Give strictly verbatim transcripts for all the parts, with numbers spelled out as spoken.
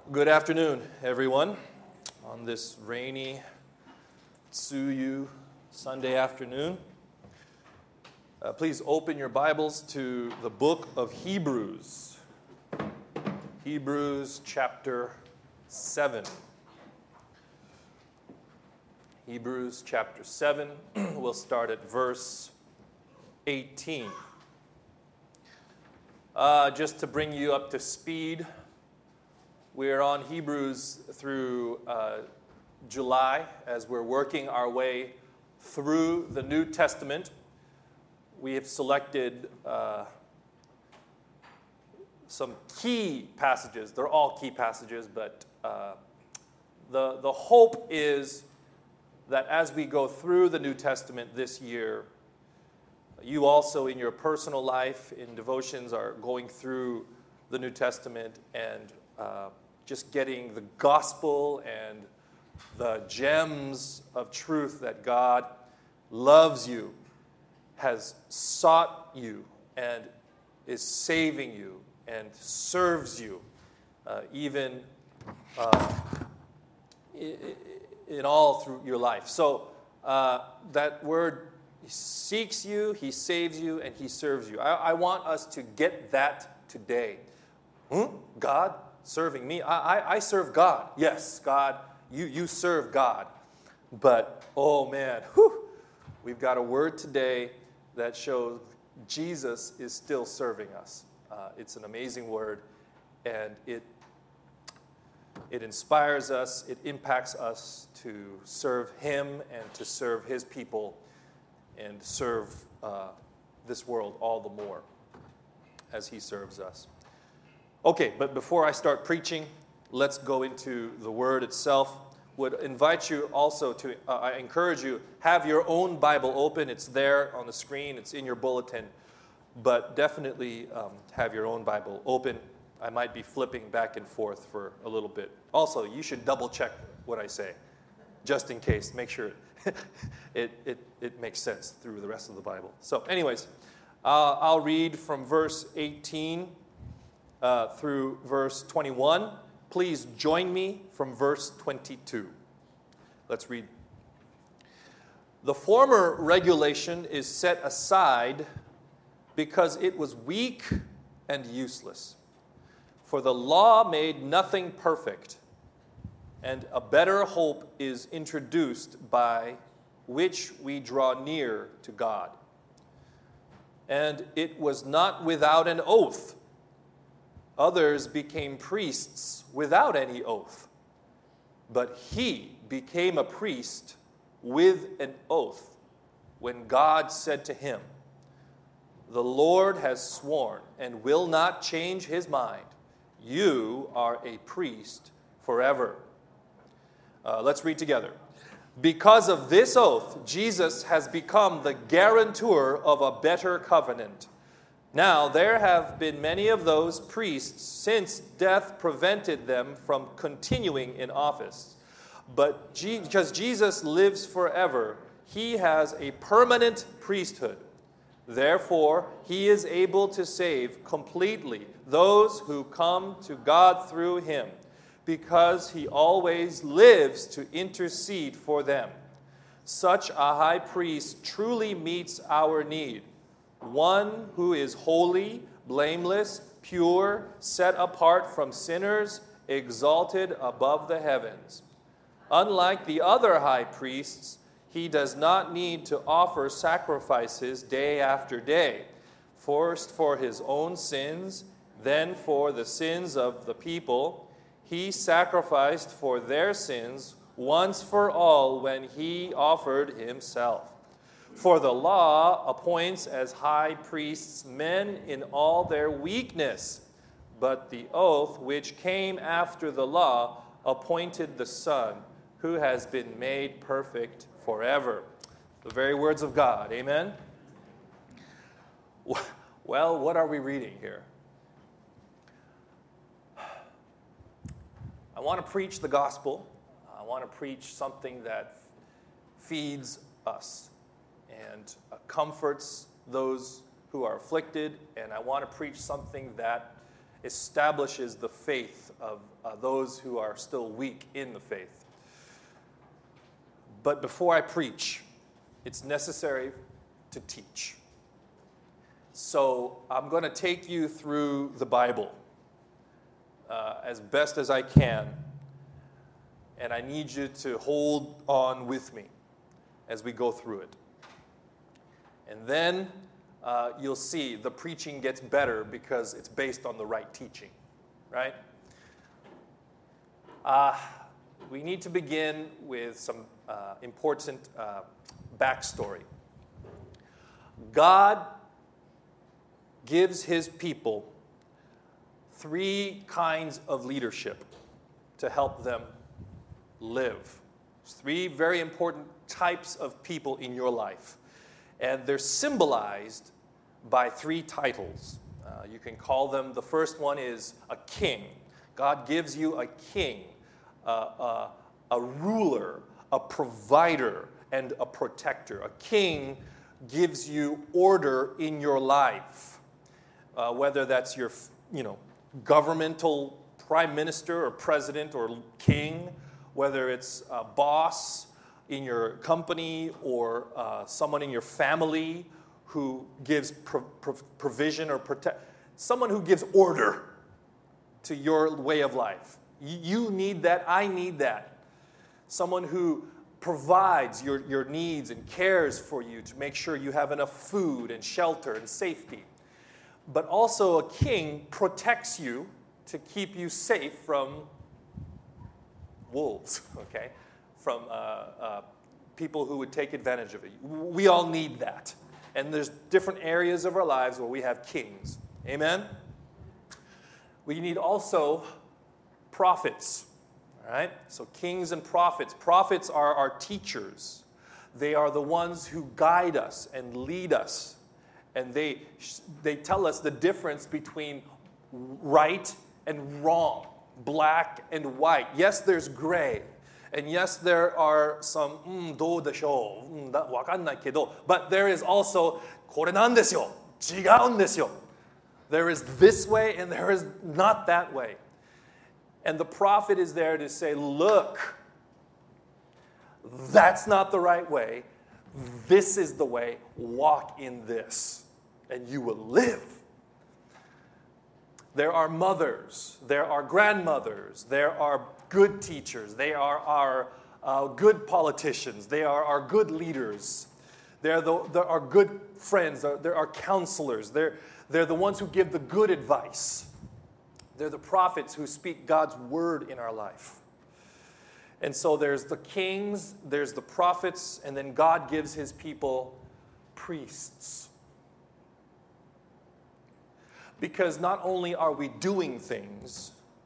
Good afternoon, everyone. On this rainy Tsuyu Sunday afternoon, uh, please open your Bibles to the book of Hebrews. Hebrews chapter seven. Hebrews chapter seven. We'll start at verse eighteen. Uh, just to bring you up to speed, we're on Hebrews through uh, July as we're working our way through the New Testament. We have selected uh, some key passages. They're all key passages, but uh, the, the hope is that as we go through the New Testament this year, you also in your personal life, in devotions, are going through the New Testament and uh, just getting the gospel and the gems of truth that God loves you, has sought you, and is saving you and serves you, uh, even uh, in all through your life. So uh, that word, He seeks you, He saves you, and He serves you. I, I want us to get that today. Hmm? God serving me? I, I, I serve God. Yes, God, you, you serve God. But, oh man, whew, we've got a word today that shows Jesus is still serving us. Uh, it's an amazing word, and it It inspires us, it impacts us to serve Him and to serve His people and serve uh, this world all the more as He serves us. Okay, but before I start preaching, let's go into the Word itself. Would invite you also to, uh, I encourage you, have your own Bible open. It's there on the screen, it's in your bulletin, but definitely um, have your own Bible open. I might be flipping back and forth for a little bit. Also, you should double check what I say, just in case. Make sure it, it, it makes sense through the rest of the Bible. So anyways, uh, I'll read from verse eighteen uh, through verse twenty-one. Please join me from verse twenty-two. Let's read. The former regulation is set aside because it was weak and useless. For the law made nothing perfect, and a better hope is introduced by which we draw near to God. And it was not without an oath. Others became priests without any oath, but he became a priest with an oath when God said to him, "The Lord has sworn and will not change his mind. You are a priest forever." Uh, let's read together. Because of this oath, Jesus has become the guarantor of a better covenant. Now, there have been many of those priests since death prevented them from continuing in office. But Je- because Jesus lives forever, he has a permanent priesthood. Therefore, he is able to save completely those who come to God through him, because he always lives to intercede for them. Such a high priest truly meets our need, one who is holy, blameless, pure, set apart from sinners, exalted above the heavens. Unlike the other high priests, he does not need to offer sacrifices day after day, first for his own sins, then for the sins of the people. He sacrificed for their sins once for all when he offered himself. For the law appoints as high priests men in all their weakness, but the oath which came after the law appointed the Son, who has been made perfect forever. The very words of God. Amen? Well, what are we reading here? I want to preach the gospel. I want to preach something that feeds us and uh, comforts those who are afflicted. And I want to preach something that establishes the faith of uh, those who are still weak in the faith. But before I preach, it's necessary to teach. So I'm going to take you through the Bible uh, as best as I can, and I need you to hold on with me as we go through it. And then uh, you'll see the preaching gets better because it's based on the right teaching, right? Uh, we need to begin with some uh, important uh, backstory. God gives his people three kinds of leadership to help them live. There's three very important types of people in your life. And they're symbolized by three titles. Uh, you can call them, the first one is a king. God gives you a king, uh, uh, a ruler, a provider, and a protector. A king gives you order in your life, uh, whether that's your, you know, governmental prime minister or president or king, whether it's a boss in your company or uh, someone in your family who gives pro- pro- provision or protect, someone who gives order to your way of life. You need that, I need that. Someone who provides your, your needs and cares for you to make sure you have enough food and shelter and safety. But also a king protects you to keep you safe from wolves, okay? From uh, uh, people who would take advantage of it. We all need that. And there's different areas of our lives where we have kings. Amen? We need also prophets. All right? So kings and prophets. Prophets are our teachers. They are the ones who guide us and lead us. And they, they tell us the difference between right and wrong, black and white. Yes, there's gray. And yes, there are some, mm, どうでしょう、うんだ、わかんないけど, but there is also, これなんですよ、違うんですよ. There is this way and there is not that way. And the prophet is there to say, look, that's not the right way. This is the way. Walk in this, and you will live. There are mothers, there are grandmothers, there are good teachers, they are our uh, good politicians, they are our good leaders, they're the, there are good friends, there are counselors, they're, they're the ones who give the good advice. They're the prophets who speak God's word in our life. And so there's the kings, there's the prophets, and then God gives his people priests. Because not only are we doing things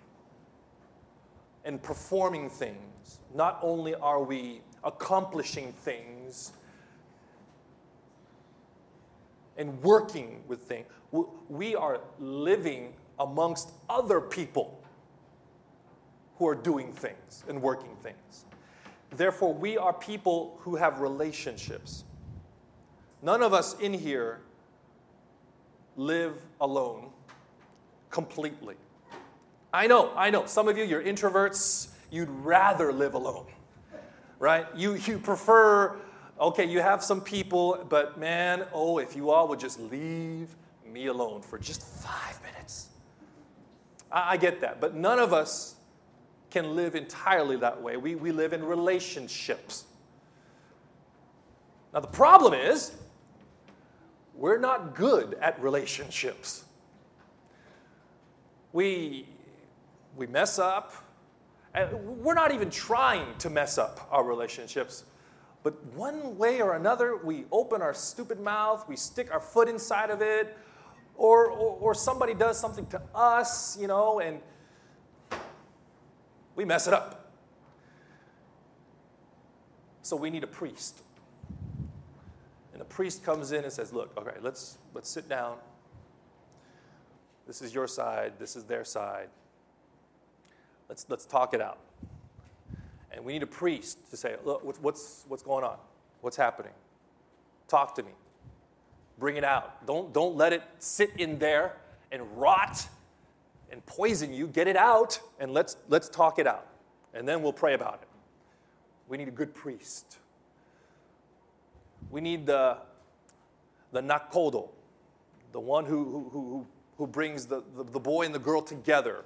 and performing things, not only are we accomplishing things and working with things, we are living amongst other people who are doing things and working things. Therefore, we are people who have relationships. None of us in here live alone completely. I know, I know. Some of you, you're introverts. You'd rather live alone, right? You, you prefer, okay, you have some people, but man, oh, if you all would just leave me alone for just five minutes. I, I get that, but none of us can live entirely that way. We, we live in relationships. Now, the problem is, we're not good at relationships. We, we mess up. And we're not even trying to mess up our relationships. But one way or another, we open our stupid mouth, we stick our foot inside of it, or, or, or somebody does something to us, you know, and we mess it up. So we need a priest. And the priest comes in and says, look, okay, let's, let's sit down. This is your side. This is their side. Let's, let's talk it out. And we need a priest to say, look, what's, what's going on? What's happening? Talk to me. Bring it out. Don't, don't let it sit in there and rot and poison you, get it out, and let's, let's talk it out. And then we'll pray about it. We need a good priest. We need the, the nakodo, the one who, who, who, who brings the, the, the boy and the girl together.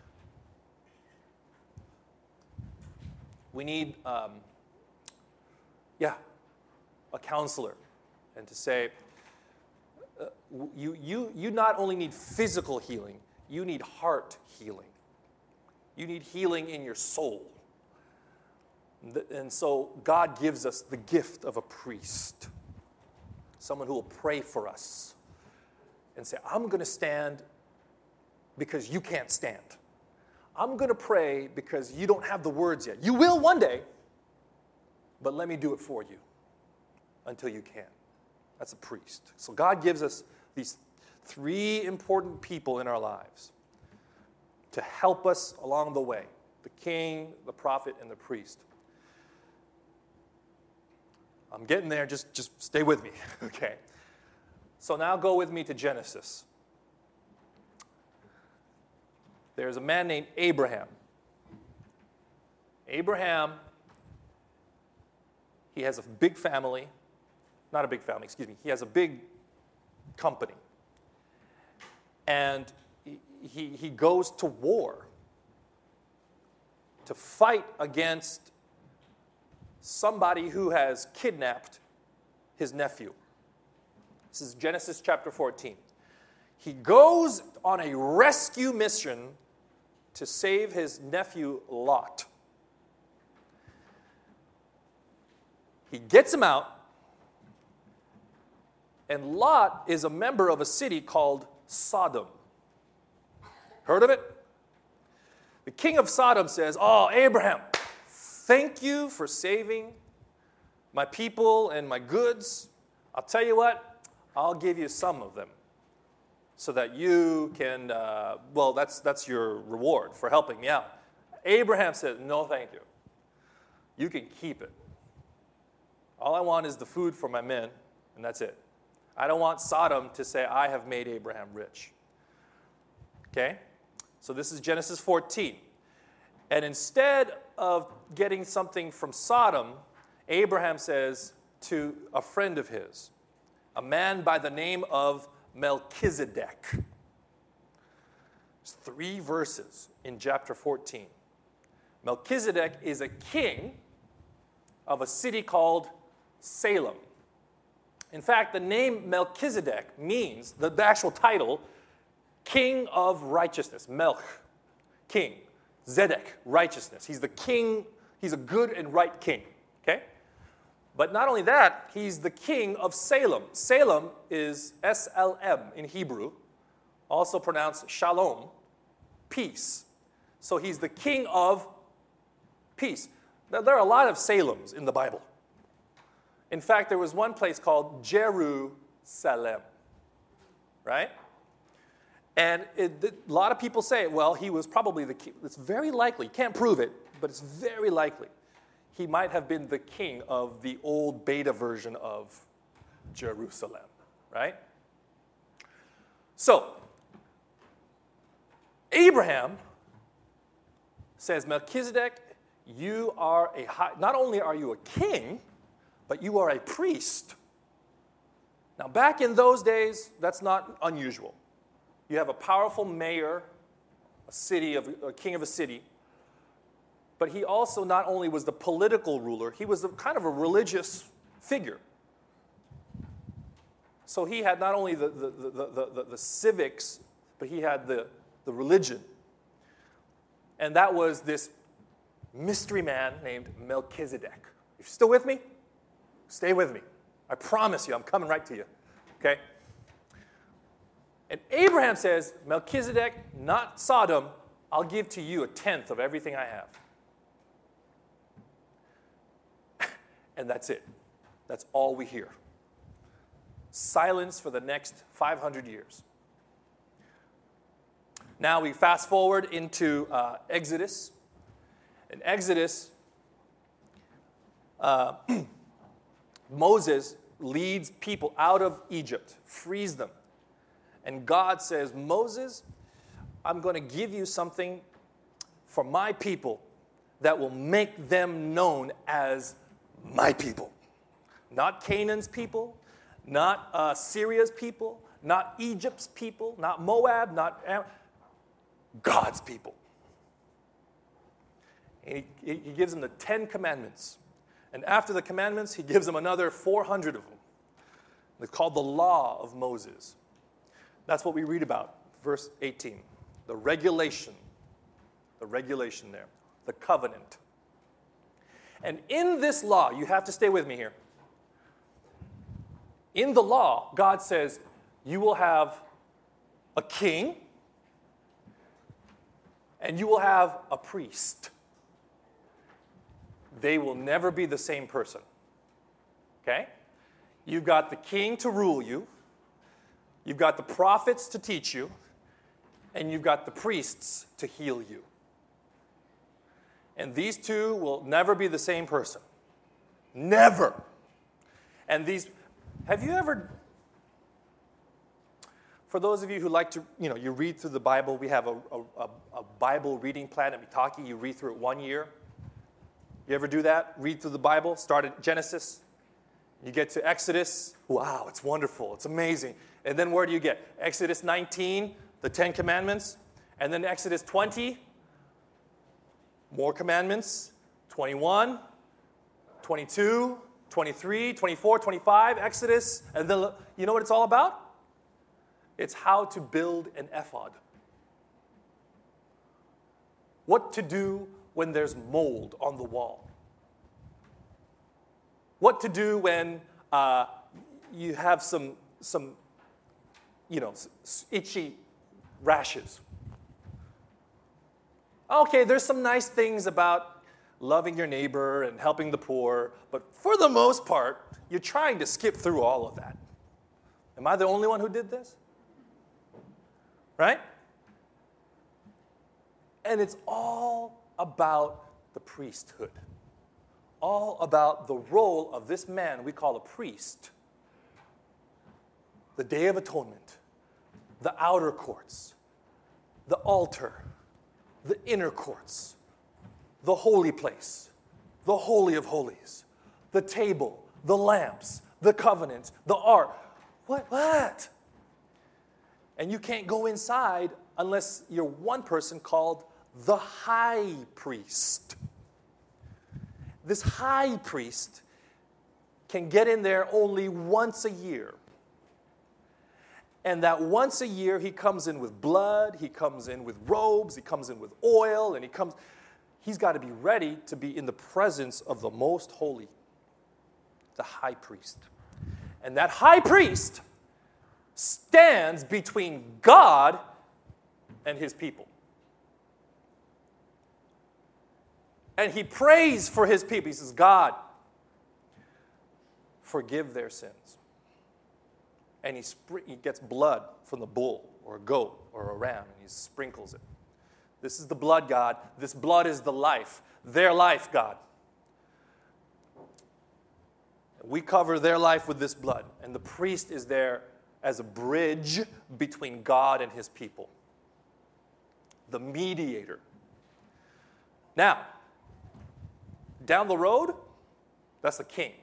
We need, um, yeah, a counselor. And to say, uh, you, you, you not only need physical healing, you need heart healing. You need healing in your soul. And so God gives us the gift of a priest, someone who will pray for us and say, I'm going to stand because you can't stand. I'm going to pray because you don't have the words yet. You will one day, but let me do it for you until you can. That's a priest. So God gives us these three important people in our lives to help us along the way: the king, the prophet, and the priest. I'm getting there. Just, just stay with me, okay? So now go with me to Genesis. There's a man named Abraham. Abraham, he has a big family. Not a big family, excuse me. He has a big company. And he, he goes to war to fight against somebody who has kidnapped his nephew. This is Genesis chapter fourteen. He goes on a rescue mission to save his nephew Lot. He gets him out, and Lot is a member of a city called Sodom. Heard of it? The king of Sodom says, "Oh, Abraham, thank you for saving my people and my goods. I'll tell you what, I'll give you some of them so that you can, uh, well, that's, that's your reward for helping me out." Abraham said, "No, thank you. You can keep it. All I want is the food for my men, and that's it. I don't want Sodom to say, I have made Abraham rich." Okay? So this is Genesis fourteen. And instead of getting something from Sodom, Abraham says to a friend of his, a man by the name of Melchizedek. There's three verses in chapter fourteen. Melchizedek is a king of a city called Salem. In fact, the name Melchizedek means, the, the actual title, King of Righteousness. Melch, king. Zedek, righteousness. He's the king, he's a good and right king. Okay? But not only that, he's the king of Salem. Salem is S L M in Hebrew, also pronounced shalom, peace. So he's the king of peace. Now, there are a lot of Salems in the Bible. In fact, there was one place called Jerusalem, right? And it, a lot of people say, well, he was probably the king. It's very likely. You can't prove it, but it's very likely. He might have been the king of the old beta version of Jerusalem, right? So, Abraham says, Melchizedek, you are a high, not only are you a king, but you are a priest. Now, back in those days, that's not unusual. You have a powerful mayor, a city of a king of a city, but he also not only was the political ruler, he was a, kind of a religious figure. So he had not only the, the, the, the, the, the civics, but he had the, the religion. And that was this mystery man named Melchizedek. You still with me? Stay with me. I promise you, I'm coming right to you. Okay? And Abraham says, Melchizedek, not Sodom, I'll give to you a tenth of everything I have. And that's it. That's all we hear. Silence for the next five hundred years. Now we fast forward into uh, Exodus. In Exodus, uh, Moses leads people out of Egypt, frees them. And God says, Moses, I'm going to give you something for my people that will make them known as my people. Not Canaan's people, not uh, Syria's people, not Egypt's people, not Moab, not Am- God's people. And he, he gives them the Ten Commandments. And after the commandments, he gives them another four hundred of them. It's called the Law of Moses. That's what we read about, verse eighteen. The regulation. The regulation there. The covenant. And in this law, you have to stay with me here. In the law, God says, you will have a king and you will have a priest. They will never be the same person. Okay? You've got the king to rule you. You've got the prophets to teach you. And you've got the priests to heal you. And these two will never be the same person. Never. And these, have you ever, for those of you who like to, you know, you read through the Bible, we have a, a, a Bible reading plan at Mitaki. You read through it one year. You ever do that? Read through the Bible, start at Genesis. You get to Exodus. Wow, it's wonderful. It's amazing. And then where do you get? Exodus nineteen, the Ten Commandments. And then Exodus twenty, more commandments. twenty-one, twenty-two, twenty-three, twenty-four, twenty-five, Exodus. And then you know what it's all about? It's how to build an ephod. What to do when there's mold on the wall. What to do when uh, you have some, some, you know, itchy rashes. Okay, there's some nice things about loving your neighbor and helping the poor, but for the most part, you're trying to skip through all of that. Am I the only one who did this? Right? And it's all about the priesthood. All about the role of this man we call a priest. The Day of Atonement, the outer courts, the altar, the inner courts, the holy place, the Holy of Holies, the table, the lamps, the covenant, the ark. What? What? And you can't go inside unless you're one person called the high priest. This high priest can get in there only once a year. And that once a year, he comes in with blood, he comes in with robes, he comes in with oil, and he comes, he's got to be ready to be in the presence of the most holy, the high priest. And that high priest stands between God and his people. And he prays for his people. He says, God, forgive their sins. And he, spr- he gets blood from the bull or a goat or a ram, and he sprinkles it. This is the blood, God. This blood is the life. Their life, God. We cover their life with this blood. And the priest is there as a bridge between God and his people. The mediator. Now, down the road, that's the king.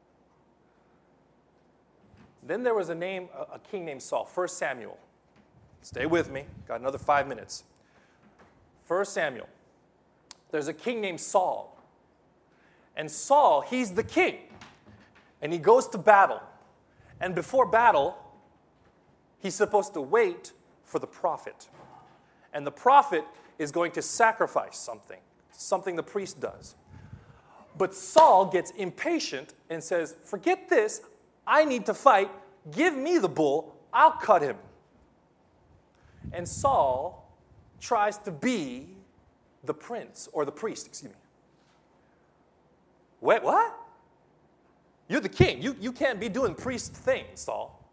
Then there was a name, a king named Saul, First Samuel. Stay with me, got another five minutes. First Samuel. There's a king named Saul. And Saul, he's the king. And he goes to battle. And before battle, he's supposed to wait for the prophet. And the prophet is going to sacrifice something, something the priest does. But Saul gets impatient and says, forget this, I need to fight, give me the bull, I'll cut him. And Saul tries to be the prince, or the priest, excuse me. Wait, what? You're the king, you, you can't be doing priest things, Saul.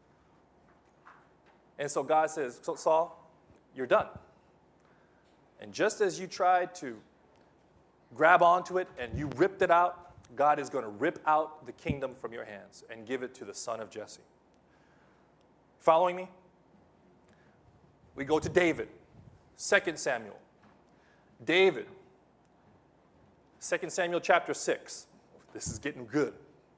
And so God says, so Saul, you're done. And just as you tried to grab onto it and you ripped it out, God is going to rip out the kingdom from your hands and give it to the son of Jesse. Following me? We go to David. Second Samuel. David. Second Samuel chapter six. This is getting good.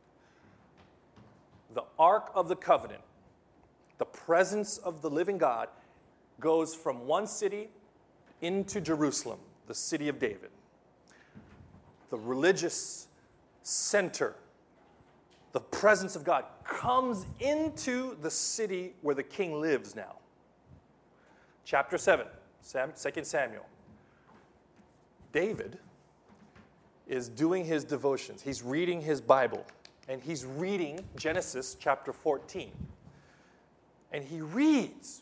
The Ark of the Covenant, the presence of the living God, goes from one city into Jerusalem, the city of David. The religious center, the presence of God, comes into the city where the king lives now. Chapter seven, Second Samuel. David is doing his devotions. He's reading his Bible, and he's reading Genesis chapter fourteen. And he reads,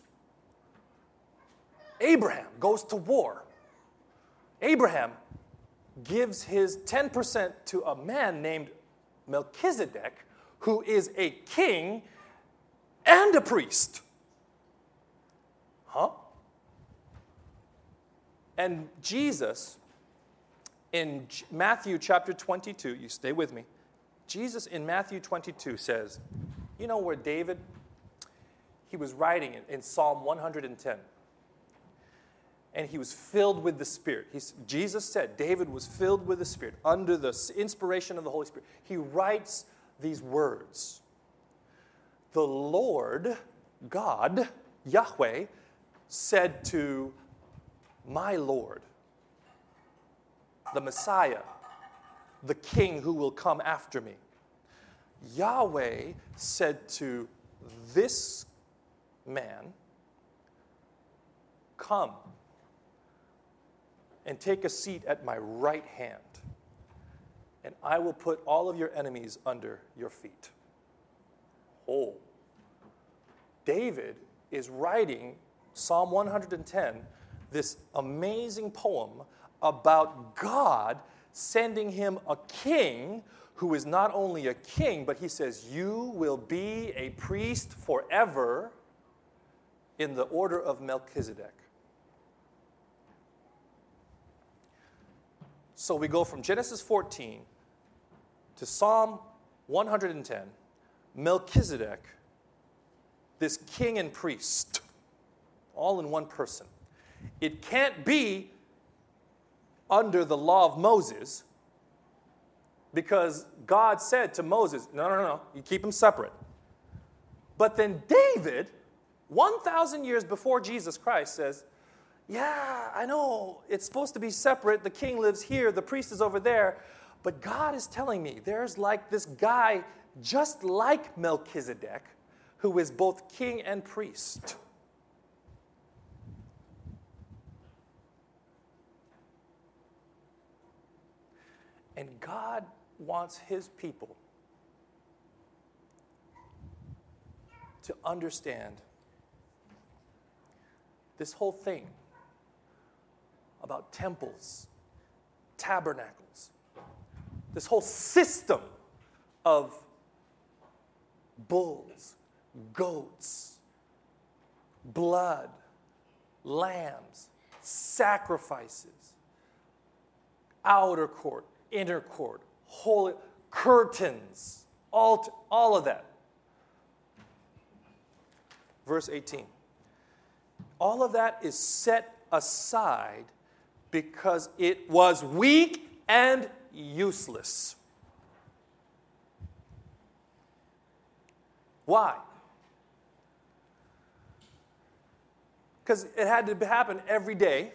Abraham goes to war. Abraham gives his ten percent to a man named Melchizedek, who is a king and a priest. Huh? And Jesus, in Matthew chapter twenty-two, you stay with me, Jesus in Matthew twenty-two says, you know where David, he was writing in, in Psalm one hundred ten. And he was filled with the Spirit. He's, Jesus said David was filled with the Spirit under the inspiration of the Holy Spirit. He writes these words. The Lord God, Yahweh, said to my Lord, the Messiah, the King who will come after me. Yahweh said to this man, come and take a seat at my right hand, and I will put all of your enemies under your feet. Oh. David is writing Psalm one hundred ten, this amazing poem about God sending him a king who is not only a king, but he says, you will be a priest forever in the order of Melchizedek. So we go from Genesis fourteen to Psalm one hundred ten, Melchizedek, this king and priest, all in one person. It can't be under the law of Moses because God said to Moses, no, no, no, no, you keep them separate. But then David, one thousand years before Jesus Christ, says, yeah, I know, it's supposed to be separate. The king lives here, the priest is over there. But God is telling me there's like this guy just like Melchizedek who is both king and priest. And God wants his people to understand this whole thing about temples, tabernacles, this whole system of bulls, goats, blood, lambs, sacrifices, outer court, inner court, holy curtains, all, all of that. Verse eighteen. All of that is set aside because it was weak and useless. Why? Because it had to happen every day.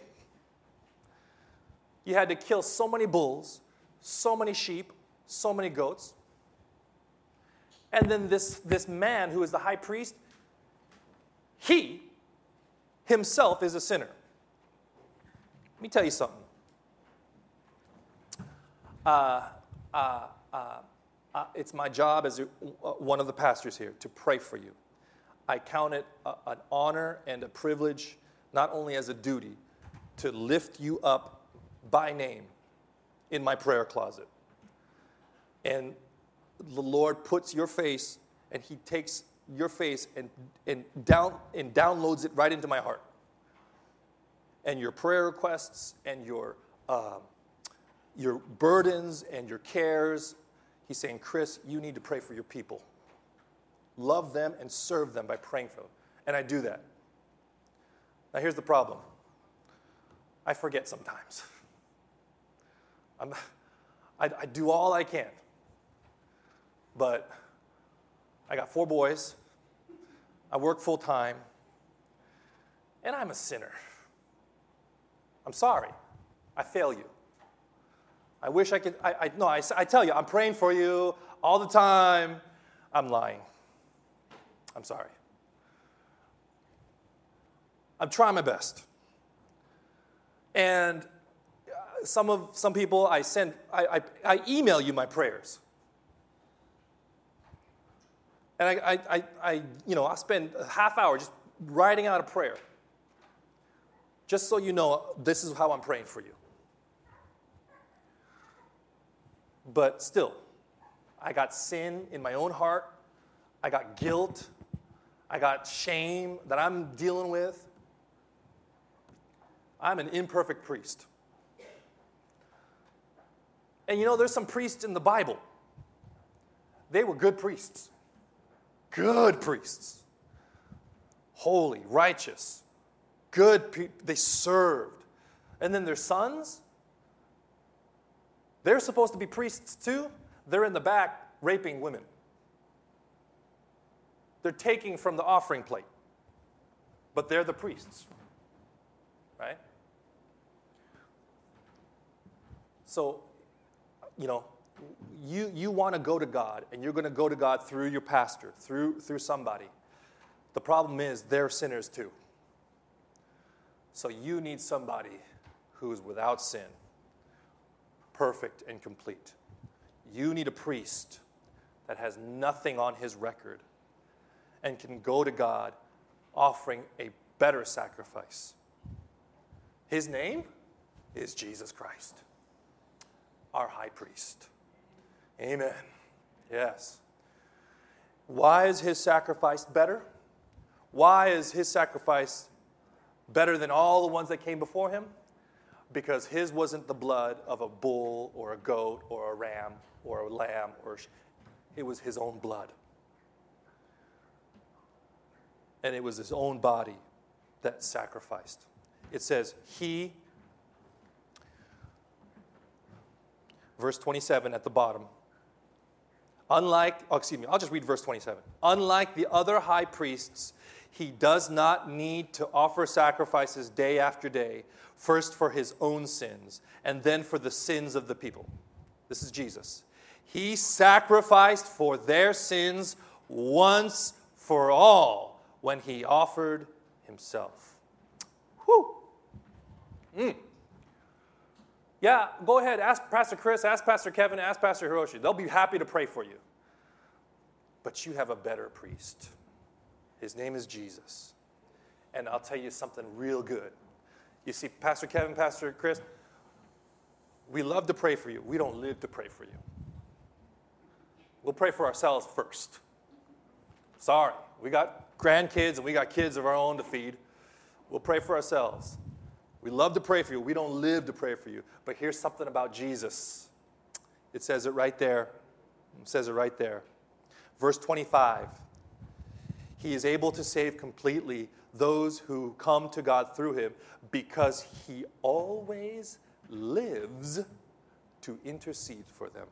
You had to kill so many bulls, so many sheep, so many goats. And then this, this man who is the high priest, he himself is a sinner. Let me tell you something. Uh, uh, uh, uh, it's my job as a, uh, one of the pastors here to pray for you. I count it a, an honor and a privilege, not only as a duty, to lift you up by name in my prayer closet. And the Lord puts your face, and he takes your face and, and, down, and downloads it right into my heart. And your prayer requests and your, uh, your burdens and your cares. He's saying, Chris, you need to pray for your people. Love them and serve them by praying for them. And I do that. Now here's the problem. I forget sometimes. I'm, I, I do all I can. But I got four boys. I work full time. And I'm a sinner. I'm sorry. I fail you. I wish I could, I, I no, I, I tell you, I'm praying for you all the time. I'm lying. I'm sorry. I'm trying my best. And some of some people I send, I, I, I email you my prayers. And I, I, I, I, you know, I spend a half hour just writing out a prayer. Just so you know, this is how I'm praying for you. But still, I got sin in my own heart. I got guilt. I got shame that I'm dealing with. I'm an imperfect priest. And you know, there's some priests in the Bible. They were good priests. Good priests. Holy, righteous, good people. They served. And then their sons, they're supposed to be priests too. They're in the back raping women. They're taking from the offering plate. But they're the priests. Right? So, you know, you, you want to go to God, and you're going to go to God through your pastor, through, through somebody. The problem is they're sinners too. So you need somebody who is without sin, perfect and complete. You need a priest that has nothing on his record and can go to God offering a better sacrifice. His name is Jesus Christ, our high priest. Amen. Yes. Why is his sacrifice better? Why is his sacrifice better than all the ones that came before him? Because his wasn't the blood of a bull or a goat or a ram or a lamb. or It was his own blood. And it was his own body that sacrificed. It says, he, verse twenty-seven at the bottom, unlike, oh, excuse me, I'll just read verse twenty-seven. Unlike the other high priests, he does not need to offer sacrifices day after day, first for his own sins, and then for the sins of the people. This is Jesus. He sacrificed for their sins once for all when he offered himself. Whew. Mm. Yeah, go ahead. Ask Pastor Chris, ask Pastor Kevin, ask Pastor Hiroshi. They'll be happy to pray for you. But you have a better priest. His name is Jesus. And I'll tell you something real good. You see, Pastor Kevin, Pastor Chris, we love to pray for you. We don't live to pray for you. We'll pray for ourselves first. Sorry, we got grandkids and we got kids of our own to feed. We'll pray for ourselves. We love to pray for you. We don't live to pray for you. But here's something about Jesus. It says it right there. It says it right there. Verse twenty-five. He is able to save completely those who come to God through him because he always lives to intercede for them.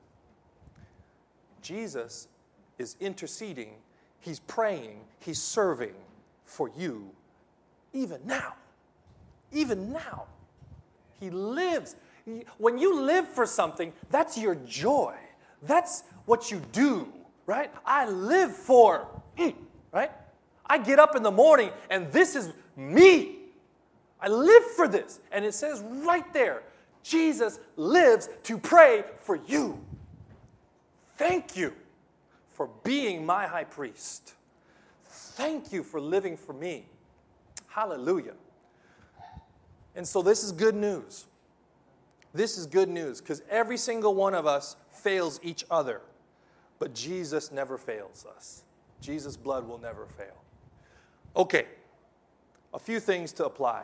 Jesus is interceding. He's praying. He's serving for you even now. Even now. He lives. When you live for something, that's your joy. That's what you do, right? I live for, right? I get up in the morning and this is me. I live for this. And it says right there, Jesus lives to pray for you. Thank you for being my high priest. Thank you for living for me. Hallelujah. And so this is good news. This is good news because every single one of us fails each other. But Jesus never fails us. Jesus' blood will never fail. Okay, a few things to apply.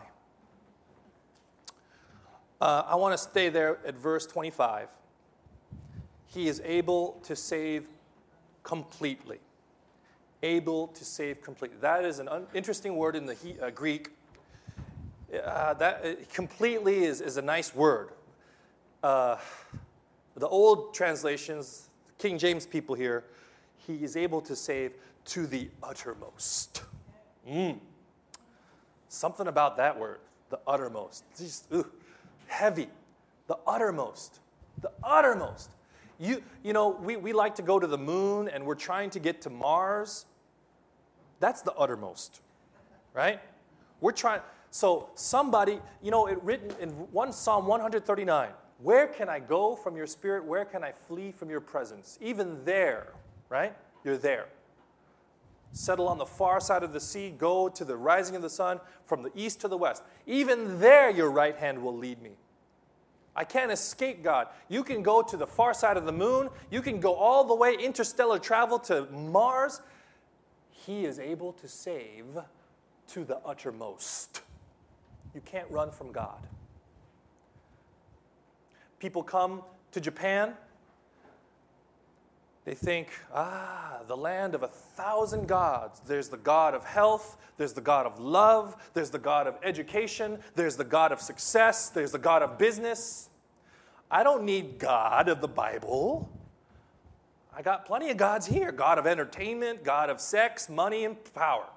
Uh, I want to stay there at verse twenty-five. He is able to save completely. Able to save completely. That is an un- interesting word in the he- uh, Greek. uh, that uh, completely is, is a nice word. Uh, the old translations, King James people here, he is able to save to the uttermost. Mm. Something about that word, the uttermost. Just, ooh, heavy. The uttermost. The uttermost. You, you know, we, we like to go to the moon and we're trying to get to Mars. That's the uttermost, right? We're trying. So somebody, you know, it written in one Psalm one thirty-nine, where can I go from your spirit? Where can I flee from your presence? Even there, right? You're there. Settle on the far side of the sea, go to the rising of the sun, from the east to the west. Even there your right hand will lead me. I can't escape God. You can go to the far side of the moon. You can go all the way interstellar travel to Mars. He is able to save to the uttermost. You can't run from God. People come to Japan. They think, ah, the land of a thousand gods. There's the God of health. There's the God of love. There's the God of education. There's the God of success. There's the God of business. I don't need God of the Bible. I got plenty of gods here. God of entertainment, God of sex, money, and power.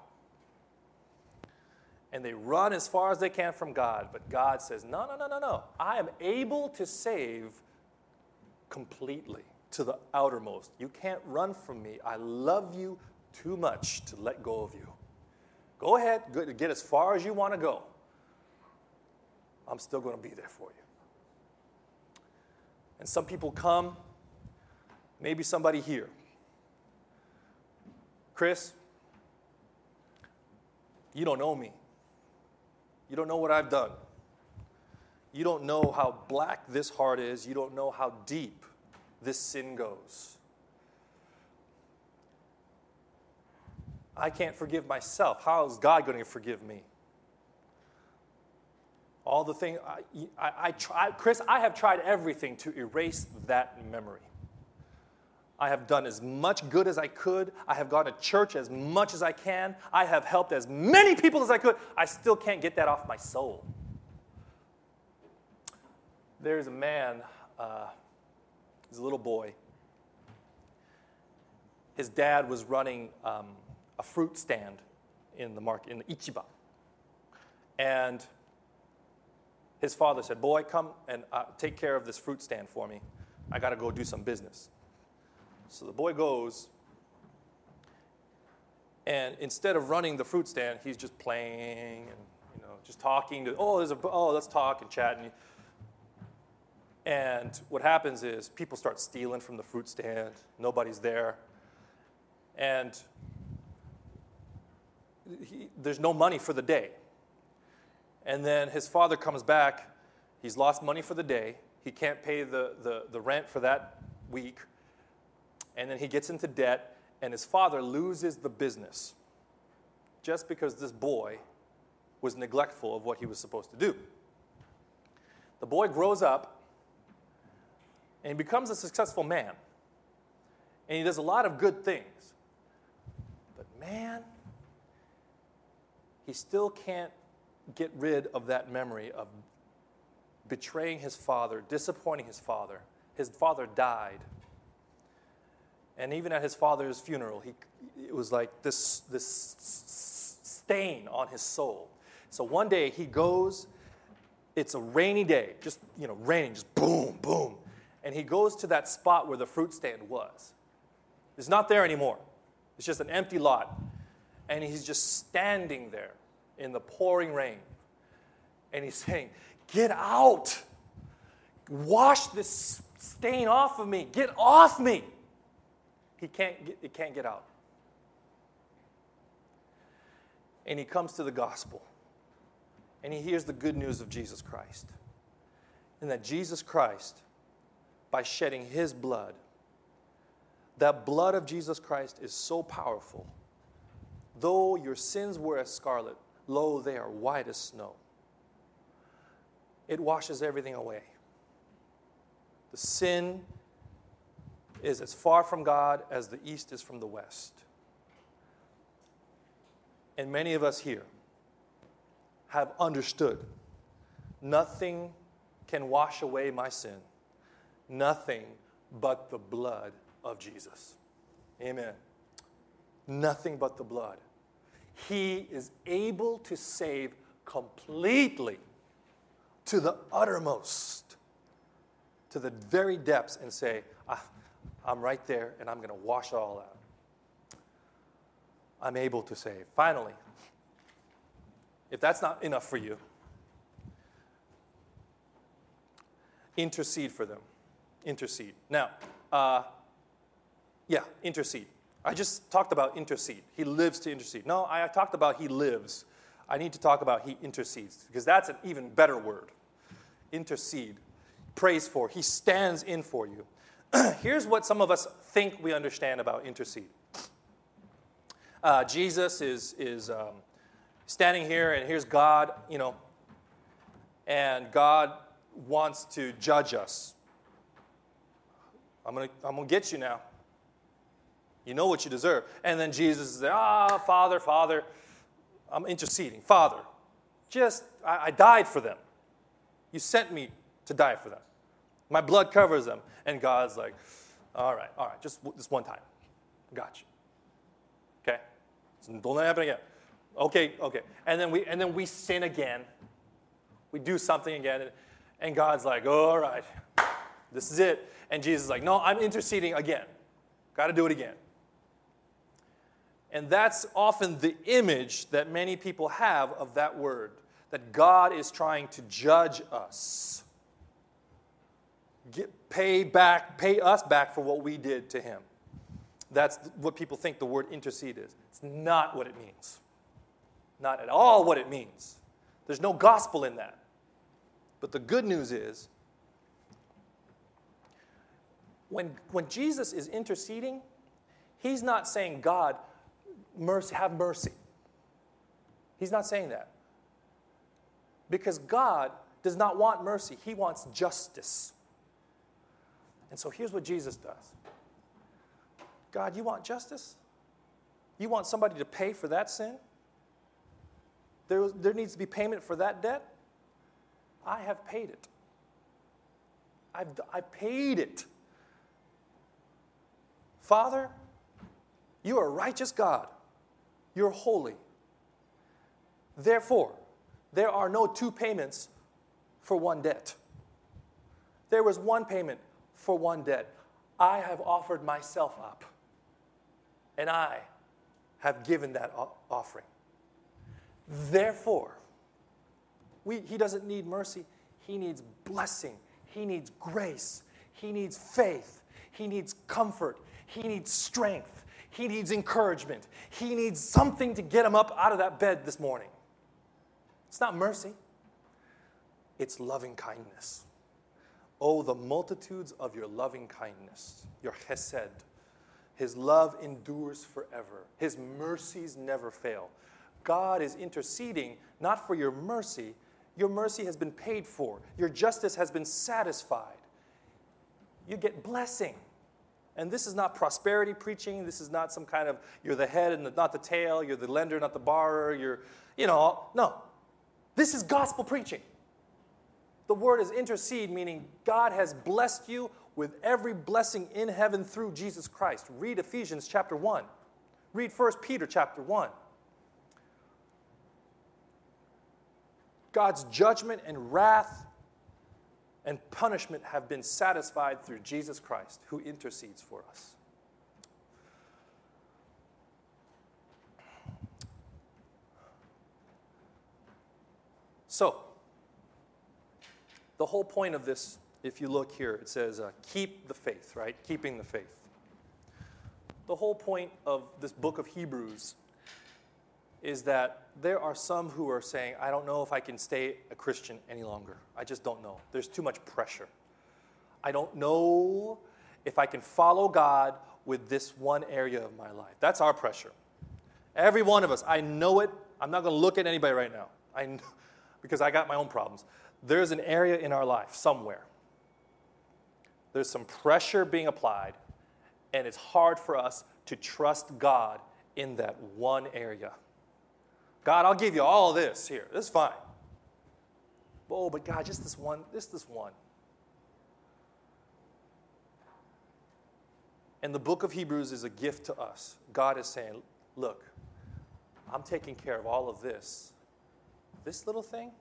And they run as far as they can from God. But God says, no, no, no, no, no. I am able to save completely. To the outermost. You can't run from me. I love you too much to let go of you. Go ahead, get as far as you want to go. I'm still going to be there for you. And some people come, maybe somebody here. Chris, you don't know me. You don't know what I've done. You don't know how black this heart is. You don't know how deep this sin goes. I can't forgive myself. How is God going to forgive me? All the things, I, I, I try, Chris, I have tried everything to erase that memory. I have done as much good as I could. I have gone to church as much as I can. I have helped as many people as I could. I still can't get that off my soul. There's a man, uh, he's a little boy. His dad was running um, a fruit stand in the market, in the Ichiba. And his father said, boy, come and uh, take care of this fruit stand for me. I got to go do some business. So the boy goes, and instead of running the fruit stand, he's just playing and, you know, just talking to, oh, there's a, oh, let's talk and chat. And, and what happens is people start stealing from the fruit stand. Nobody's there. And he, there's no money for the day. And then his father comes back. He's lost money for the day. He can't pay the, the, the rent for that week. And then he gets into debt, and his father loses the business just because this boy was neglectful of what he was supposed to do. The boy grows up, and he becomes a successful man. And he does a lot of good things. But man, he still can't get rid of that memory of betraying his father, disappointing his father. His father died. And even at his father's funeral, he, it was like this, this stain on his soul. So one day he goes, it's a rainy day, just, you know, raining, just boom, boom. And he goes to that spot where the fruit stand was. It's not there anymore. It's just an empty lot. And he's just standing there in the pouring rain. And he's saying, get out. Wash this stain off of me. Get off me. He can't get, it can't get out. And he comes to the gospel. And he hears the good news of Jesus Christ. And that Jesus Christ, by shedding his blood, that blood of Jesus Christ is so powerful. Though your sins were as scarlet, lo, they are white as snow. It washes everything away. The sin is as far from God as the east is from the west. And many of us here have understood. Nothing can wash away my sin. Nothing but the blood of Jesus. Amen. Nothing but the blood. He is able to save completely, to the uttermost, to the very depths, and say, ah, I'm right there and I'm going to wash it all out. I'm able to save. Finally, if that's not enough for you, intercede for them. Intercede. Now, uh, yeah, intercede. I just talked about intercede. He lives to intercede. No, I talked about he lives. I need to talk about he intercedes, because that's an even better word. Intercede. Prays for. He stands in for you. Here's what some of us think we understand about intercede. Uh, Jesus is, is um, standing here, and here's God, you know, and God wants to judge us. I'm going to I'm gonna get you now. You know what you deserve. And then Jesus is there, ah, Father, Father, I'm interceding. Father, just, I, I died for them. You sent me to die for them. My blood covers them. And God's like, all right, all right, just this one time. Got you. Okay? So don't let it happen again. Okay, okay. And then we and then we sin again. We do something again. And, and God's like, all right, this is it. And Jesus is like, no, I'm interceding again. Got to do it again. And that's often the image that many people have of that word, that God is trying to judge us. Get, pay back, pay us back for what we did to him. That's what people think the word intercede is. It's not what it means. Not at all what it means. There's no gospel in that. But the good news is, when, when Jesus is interceding, he's not saying, God, mercy, have mercy. He's not saying that. Because God does not want mercy. He wants justice. And so here's what Jesus does. God, you want justice? You want somebody to pay for that sin? There, there needs to be payment for that debt? I have paid it. I've, I've paid it. Father, you are a righteous God. You're holy. Therefore, there are no two payments for one debt. There was one payment for one debt. I have offered myself up, and I have given that offering. Therefore, we, he doesn't need mercy. He needs blessing. He needs grace. He needs faith. He needs comfort. He needs strength. He needs encouragement. He needs something to get him up out of that bed this morning. It's not mercy. It's loving kindness. Oh, the multitudes of your loving kindness, your chesed. His love endures forever. His mercies never fail. God is interceding not for your mercy. Your mercy has been paid for. Your justice has been satisfied. You get blessing. And this is not prosperity preaching. This is not some kind of, you're the head and not the tail. You're the lender, not the borrower. You're, you know, no. This is gospel preaching. The word is intercede, meaning God has blessed you with every blessing in heaven through Jesus Christ. Read Ephesians chapter one. Read First Peter chapter one. God's judgment and wrath and punishment have been satisfied through Jesus Christ, who intercedes for us. So, the whole point of this, if you look here, it says, uh, keep the faith, right? Keeping the faith. The whole point of this book of Hebrews is that there are some who are saying, I don't know if I can stay a Christian any longer. I just don't know. There's too much pressure. I don't know if I can follow God with this one area of my life. That's our pressure. Every one of us, I know it. I'm not going to look at anybody right now. I know, because I got my own problems. There's an area in our life somewhere. There's some pressure being applied, and it's hard for us to trust God in that one area. God, I'll give you all this here. This is fine. Oh, but God, just this one, just this one. And the book of Hebrews is a gift to us. God is saying, look, I'm taking care of all of this. This little thing,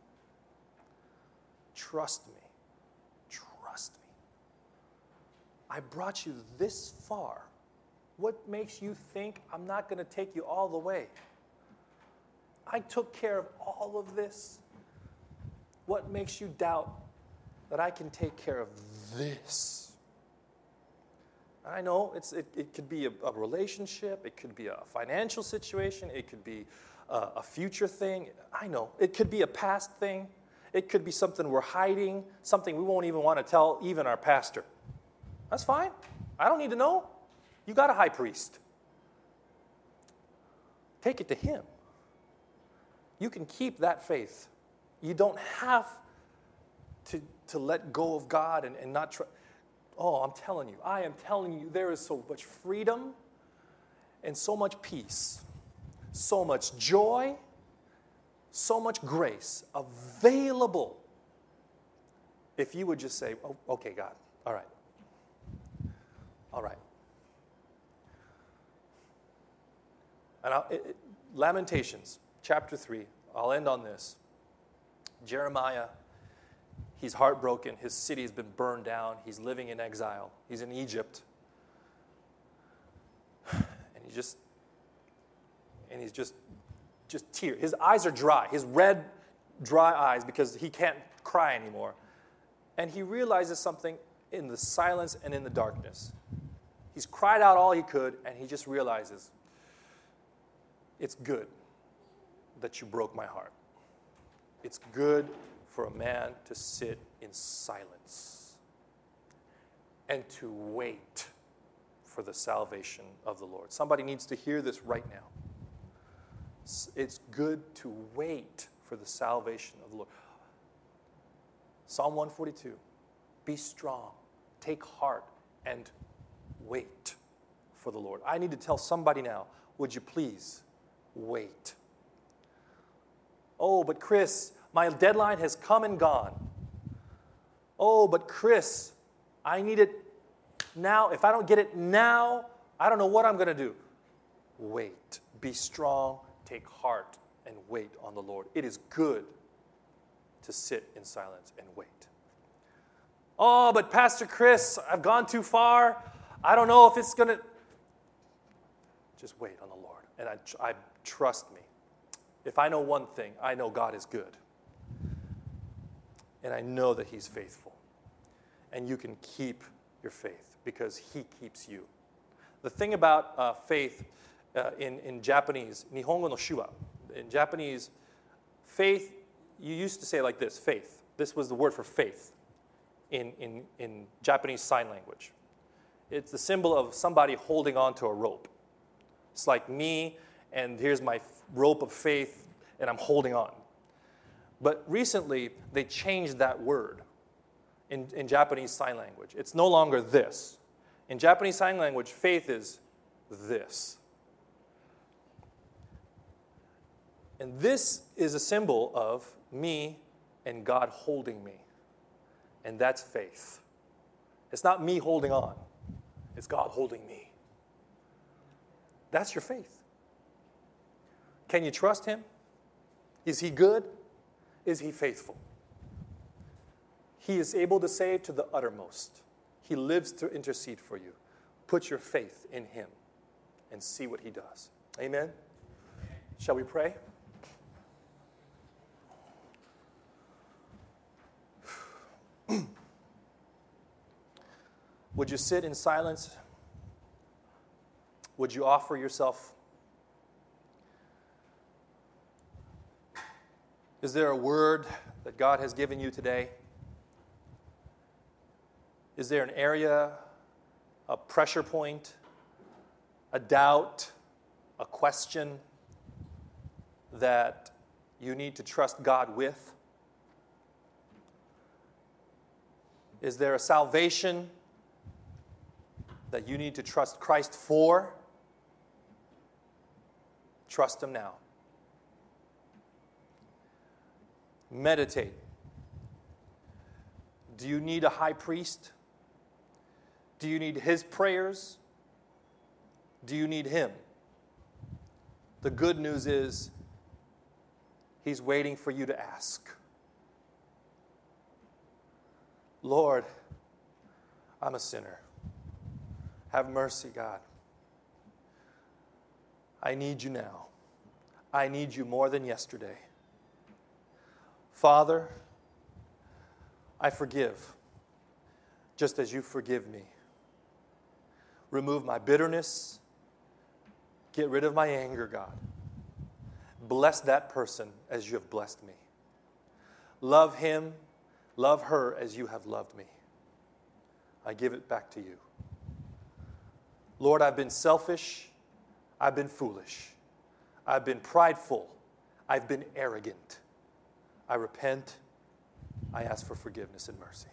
trust me. Trust me. I brought you this far. What makes you think I'm not going to take you all the way? I took care of all of this. What makes you doubt that I can take care of this? I know it's, it, it could be a, a relationship. It could be a financial situation. It could be a, a future thing. I know. It could be a past thing. It could be something we're hiding, something we won't even want to tell even our pastor. That's fine. I don't need to know. You got a high priest. Take it to him. You can keep that faith. You don't have to, to let go of God and, and not try. Oh, I'm telling you, I am telling you, there is so much freedom and so much peace, so much joy, so much grace available if you would just say, oh, okay, God, all right. All right. And I'll, it, it, Lamentations, chapter three, I'll end on this. Jeremiah, he's heartbroken. His city has been burned down. He's living in exile. He's in Egypt. And he just, and he's just, just tear. His eyes are dry. His red, dry eyes because he can't cry anymore. And he realizes something in the silence and in the darkness. He's cried out all he could, and he just realizes, it's good that you broke my heart. It's good for a man to sit in silence and to wait for the salvation of the Lord. Somebody needs to hear this right now. It's good to wait for the salvation of the Lord. Psalm one forty-two, be strong, take heart, and wait for the Lord. I need to tell somebody now, would you please wait? Oh, but Chris, my deadline has come and gone. Oh, but Chris, I need it now. If I don't get it now, I don't know what I'm going to do. Wait. Be strong, take heart, and wait on the Lord. It is good to sit in silence and wait. Oh, but Pastor Chris, I've gone too far. I don't know if it's going to... Just wait on the Lord. And I, I trust me. If I know one thing, I know God is good. And I know that he's faithful. And you can keep your faith because he keeps you. The thing about uh, faith uh, in, in Japanese, Nihongo no shuba, in Japanese, faith, you used to say it like this, faith. This was the word for faith in, in, in Japanese Sign Language. It's the symbol of somebody holding on to a rope. It's like me, and here's my rope of faith, and I'm holding on. But recently, they changed that word in, in Japanese Sign Language. It's no longer this. In Japanese Sign Language, faith is this. And this is a symbol of me and God holding me. And that's faith. It's not me holding on. It's God holding me. That's your faith. Can you trust him? Is he good? Is he faithful? He is able to save to the uttermost. He lives to intercede for you. Put your faith in him and see what he does. Amen? Shall we pray? Would you sit in silence? Would you offer yourself? Is there a word that God has given you today? Is there an area, a pressure point, a doubt, a question that you need to trust God with? Is there a salvation that you need to trust Christ for? Trust him now. Meditate. Do you need a high priest? Do you need his prayers? Do you need him? The good news is he's waiting for you to ask. Lord, I'm a sinner. Have mercy, God. I need you now. I need you more than yesterday. Father, I forgive, just as you forgive me. Remove my bitterness. Get rid of my anger, God. Bless that person as you have blessed me. Love him, love her as you have loved me. I give it back to you. Lord, I've been selfish. I've been foolish. I've been prideful. I've been arrogant. I repent. I ask for forgiveness and mercy.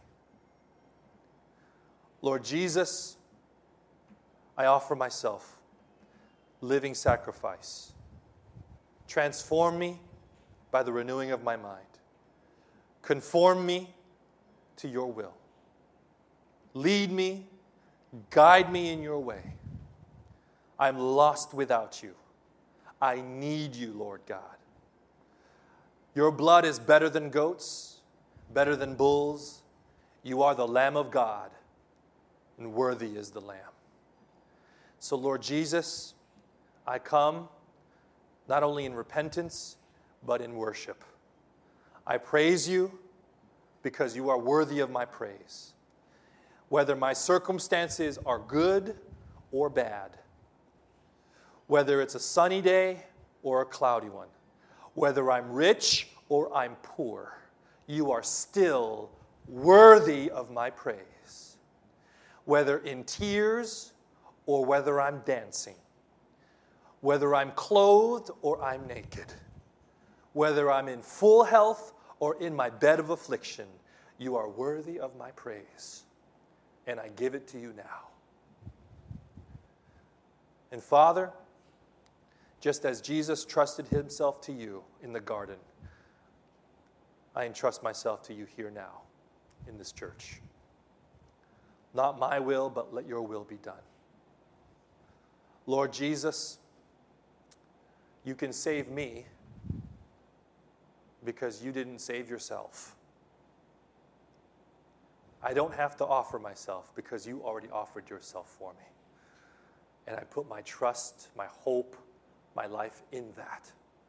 Lord Jesus, I offer myself, living sacrifice. Transform me by the renewing of my mind. Conform me to your will. Lead me, guide me in your way. I'm lost without you. I need you, Lord God. Your blood is better than goats, better than bulls. You are the Lamb of God, and worthy is the Lamb. So, Lord Jesus, I come not only in repentance, but in worship. I praise you because you are worthy of my praise. Whether my circumstances are good or bad, whether it's a sunny day or a cloudy one, whether I'm rich or I'm poor, you are still worthy of my praise. Whether in tears or whether I'm dancing, whether I'm clothed or I'm naked, whether I'm in full health or in my bed of affliction, you are worthy of my praise. And I give it to you now. And Father, just as Jesus trusted himself to you in the garden, I entrust myself to you here now in this church. Not my will, but let your will be done. Lord Jesus, you can save me because you didn't save yourself. I don't have to offer myself because you already offered yourself for me. And I put my trust, my hope, my life in that.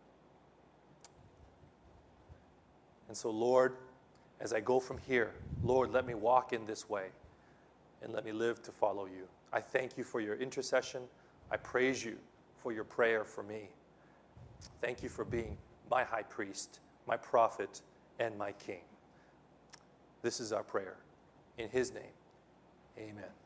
And so, Lord, as I go from here, Lord, let me walk in this way and let me live to follow you. I thank you for your intercession. I praise you for your prayer for me. Thank you for being my high priest, my prophet, and my king. This is our prayer. In his name, amen.